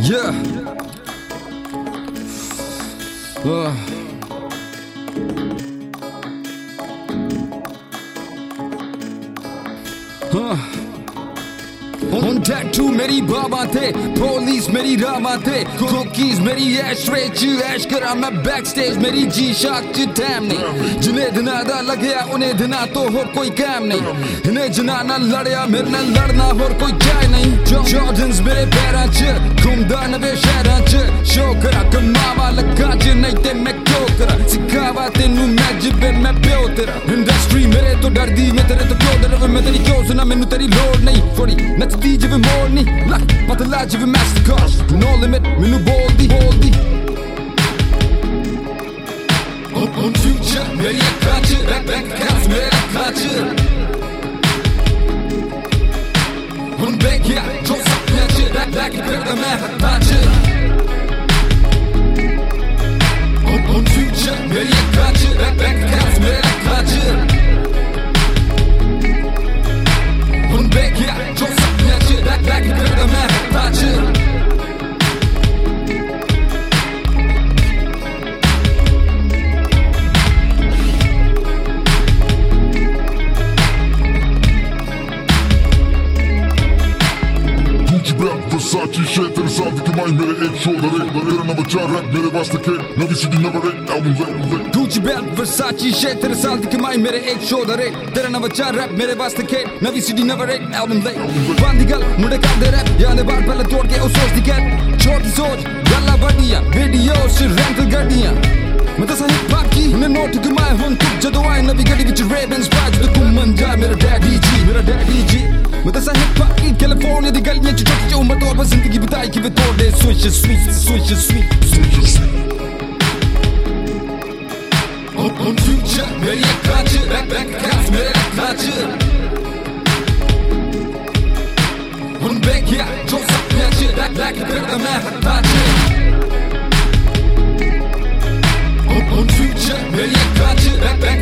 Yeah. On tattoo मेरी बाबा थे, police मेरी रामा थे, कुकीज मेरी एशरे च ऐश करा मैं बैक स्टेज मेरी जी शाक च टैम नहीं, जिन्हें दिना दा लग्या उन्हें दिना तो हो कोई काम नहीं, इन्हें जना ना लड़या मेरे ना लड़ना और कोई जाए नहीं, जॉर्डन्स मेरे पैरां च घूमदा नवे शहरां च शो करा कमावा लगा च नहीं ते मैं क्यों करा सिखावा तेनू मैं जिबे मैं प्यो तेरा इंडस्ट्री मेरे तो डरदी मैं तेरे तो क्यों डर मैं तेरी क्यों सुना मैनू तेरी लोड़ नहीं थोड़ी नचदी जिवें मोरनी लक पतला जिवें मास्टरकार्ड नो लिमिट मैनू बोलदी on future मेरी अक्खां च बैंक अकाउंट्स मेरे अक्खां च हुण बेकिया जो सपने च बैक करदा मैं हत्थां च on future मेरी अक्खां च बैंक अकाउंट्स मेरे अक्खां च हुण बेकिया जो सपने च बैक करदा मैं हत्थां च Versace shit तेरे साथ की कमाई मेरे एक शो दरे तेरा नंबर 4 रैप मेरे वास्ते के नवी CD number 1 album Gucci belt Versace shit तेरे साथ की कमाई मेरे एक शो दरे तेरा नंबर 4 रैप मेरे वास्ते के नवी सीडी नंबर 1 एल्बम ले बांधी गल मुंडे करदे रैप याने बार पहले तोड़ के उस सोच दी गैट छोटी सोच गल्ला बड़ियां वीडियो च रेंटल गड्डियां मैं तो सही बाकी ने नोट कमाए हुन तू जदों आए नवी गड्डी विच रेबन्स बाज ते घुम्मन जा मेरा डैडी जी मैं तो सही बाकी कैलिफोर्निया दी गलियां च चुक चो मैं तो अब जिंदगी बिताई कि वे तोड़े स्विच on future मेरी अक्खां च बैंक अकाउंट्स मेरे अक्खां च हुण बेकिया जो सपने च बैक करदा मैं हत्थां च on future मेरी अक्खां च